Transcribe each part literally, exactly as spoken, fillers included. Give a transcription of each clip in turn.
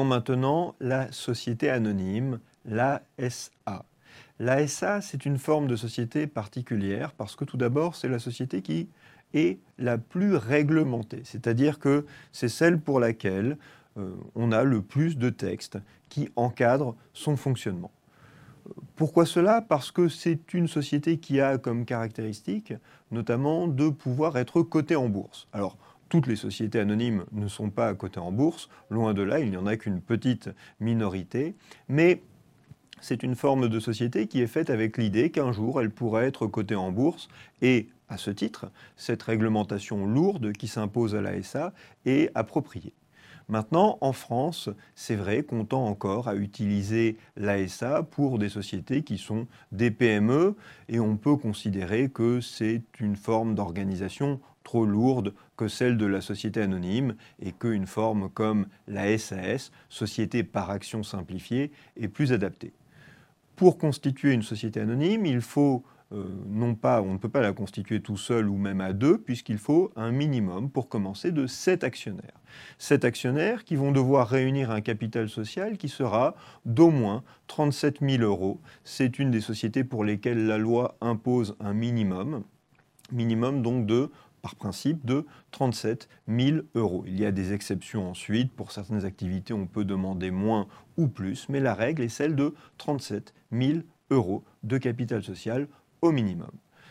Voyons maintenant la société anonyme, l'A S A. L'A S A, c'est une forme de société particulière parce que tout d'abord, c'est la société qui est la plus réglementée, c'est-à-dire que c'est celle pour laquelle euh, on a le plus de textes qui encadrent son fonctionnement. Pourquoi cela? Parce que c'est une société qui a comme caractéristique notamment de pouvoir être cotée en bourse. Alors, toutes les sociétés anonymes ne sont pas cotées en bourse, loin de là, il n'y en a qu'une petite minorité, mais c'est une forme de société qui est faite avec l'idée qu'un jour elle pourrait être cotée en bourse et, à ce titre, cette réglementation lourde qui s'impose à l'A S A est appropriée. Maintenant, en France, c'est vrai qu'on tend encore à utiliser l'A S A pour des sociétés qui sont des P M E et on peut considérer que c'est une forme d'organisation trop lourde que celle de la société anonyme et qu'une forme comme la S A S, Société par action simplifiée, est plus adaptée. Pour constituer une société anonyme, il faut Euh, non pas, on ne peut pas la constituer tout seul ou même à deux, puisqu'il faut un minimum, pour commencer, de sept actionnaires. Sept actionnaires qui vont devoir réunir un capital social qui sera d'au moins trente-sept mille euros. C'est une des sociétés pour lesquelles la loi impose un minimum, minimum donc de, par principe, de trente-sept mille euros. Il y a des exceptions ensuite, pour certaines activités on peut demander moins ou plus, mais la règle est celle de trente-sept mille euros de capital social au minimum.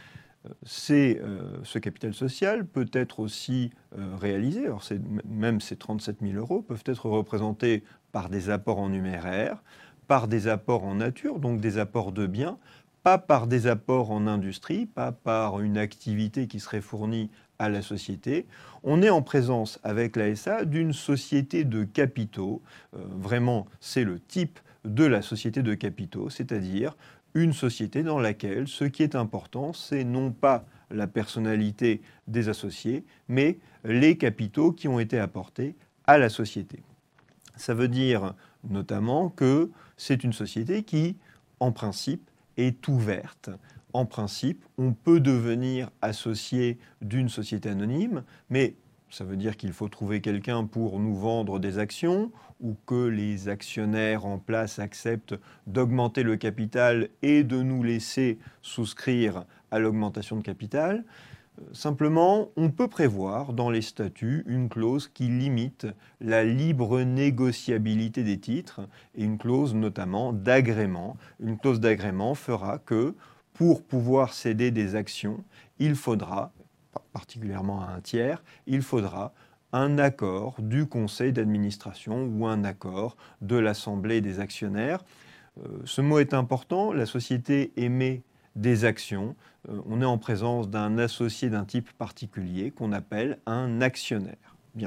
C'est, euh, ce capital social peut être aussi euh, réalisé, alors même ces trente-sept mille euros peuvent être représentés par des apports en numéraire, par des apports en nature, donc des apports de biens, pas par des apports en industrie, pas par une activité qui serait fournie à la société. On est en présence avec l'A S A d'une société de capitaux, euh, vraiment c'est le type de la société de capitaux, c'est-à-dire une société dans laquelle ce qui est important, c'est non pas la personnalité des associés, mais les capitaux qui ont été apportés à la société. Ça veut dire notamment que c'est une société qui, en principe, est ouverte. En principe, on peut devenir associé d'une société anonyme, mais ça veut dire qu'il faut trouver quelqu'un pour nous vendre des actions ou que les actionnaires en place acceptent d'augmenter le capital et de nous laisser souscrire à l'augmentation de capital. Simplement, on peut prévoir dans les statuts une clause qui limite la libre négociabilité des titres et une clause notamment d'agrément. Une clause d'agrément fera que pour pouvoir céder des actions, il faudra, particulièrement à un tiers, il faudra un accord du conseil d'administration ou un accord de l'assemblée des actionnaires. Euh, ce mot est important, la société émet des actions. Euh, on est en présence d'un associé d'un type particulier qu'on appelle un actionnaire. Bien.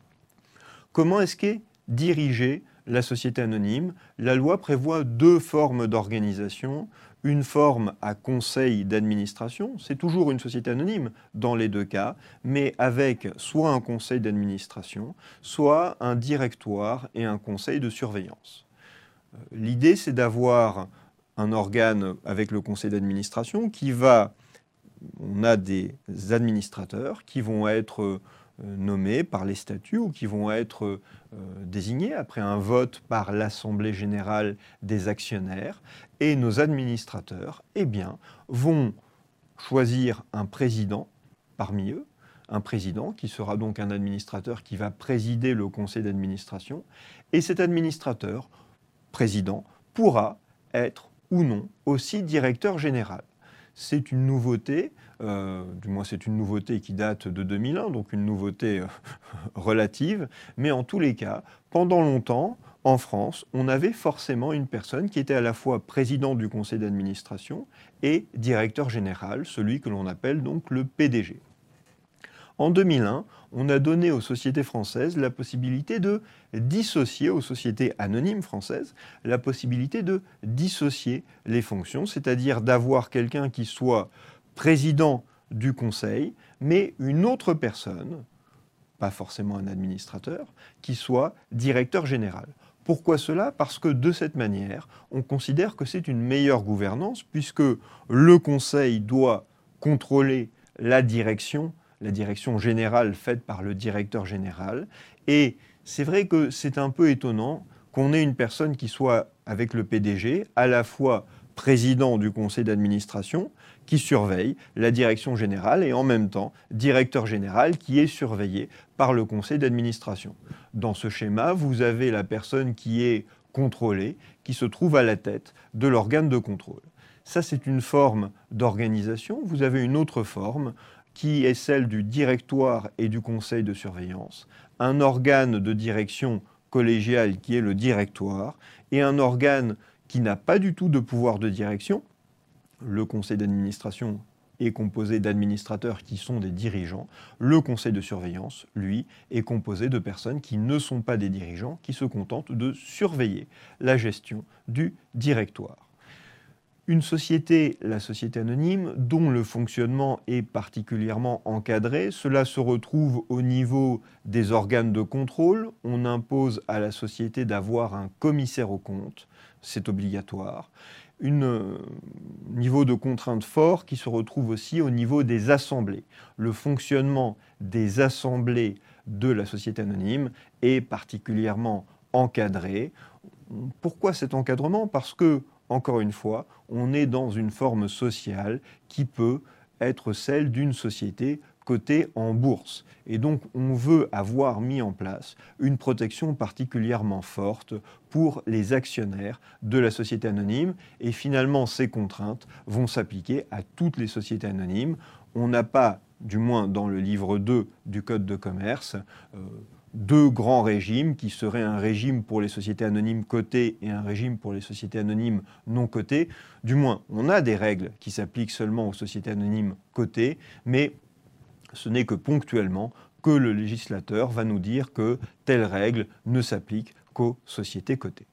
Comment est-ce qu'est dirigée la société anonyme? La loi prévoit deux formes d'organisation. Une forme à conseil d'administration, c'est toujours une société anonyme dans les deux cas, mais avec soit un conseil d'administration, soit un directoire et un conseil de surveillance. L'idée, c'est d'avoir un organe avec le conseil d'administration qui va, on a des administrateurs qui vont être nommés par les statuts ou qui vont être euh, désignés après un vote par l'Assemblée générale des actionnaires. Et nos administrateurs, eh bien, vont choisir un président parmi eux, un président qui sera donc un administrateur qui va présider le conseil d'administration. Et cet administrateur, président, pourra être ou non aussi directeur général. C'est une nouveauté, euh, du moins c'est une nouveauté qui date de deux mille un, donc une nouveauté euh, relative, mais en tous les cas, pendant longtemps, en France, on avait forcément une personne qui était à la fois président du conseil d'administration et directeur général, celui que l'on appelle donc le P D G. En deux mille un, on a donné aux sociétés françaises la possibilité de dissocier, aux sociétés anonymes françaises, la possibilité de dissocier les fonctions, c'est-à-dire d'avoir quelqu'un qui soit président du conseil, mais une autre personne, pas forcément un administrateur, qui soit directeur général. Pourquoi cela? Parce que de cette manière, on considère que c'est une meilleure gouvernance, puisque le conseil doit contrôler la direction la direction générale faite par le directeur général. Et c'est vrai que c'est un peu étonnant. qu'on ait une personne qui soit avec le P D G, à la fois président du conseil d'administration, qui surveille la direction générale, et en même temps directeur général qui est surveillé par le conseil d'administration. Dans ce schéma, vous avez la personne qui est contrôlée, qui se trouve à la tête de l'organe de contrôle. Ça, c'est une forme d'organisation. Vous avez une autre forme qui est celle du directoire et du conseil de surveillance, un organe de direction collégial qui est le directoire, et un organe qui n'a pas du tout de pouvoir de direction. Le conseil d'administration est composé d'administrateurs qui sont des dirigeants. Le conseil de surveillance, lui, est composé de personnes qui ne sont pas des dirigeants, qui se contentent de surveiller la gestion du directoire. Une société, la société anonyme, dont le fonctionnement est particulièrement encadré, cela se retrouve au niveau des organes de contrôle. On impose à la société d'avoir un commissaire aux comptes, c'est obligatoire. Un euh, niveau de contrainte fort qui se retrouve aussi au niveau des assemblées. Le fonctionnement des assemblées de la société anonyme est particulièrement encadré. Pourquoi cet encadrement? Parce que, encore une fois, on est dans une forme sociale qui peut être celle d'une société cotée en bourse. Et donc, on veut avoir mis en place une protection particulièrement forte pour les actionnaires de la société anonyme. Et finalement, ces contraintes vont s'appliquer à toutes les sociétés anonymes. On n'a pas, du moins dans le livre deux du Code de commerce, euh, deux grands régimes qui seraient un régime pour les sociétés anonymes cotées et un régime pour les sociétés anonymes non cotées. Du moins, on a des règles qui s'appliquent seulement aux sociétés anonymes cotées, mais ce n'est que ponctuellement que le législateur va nous dire que telle règle ne s'applique qu'aux sociétés cotées.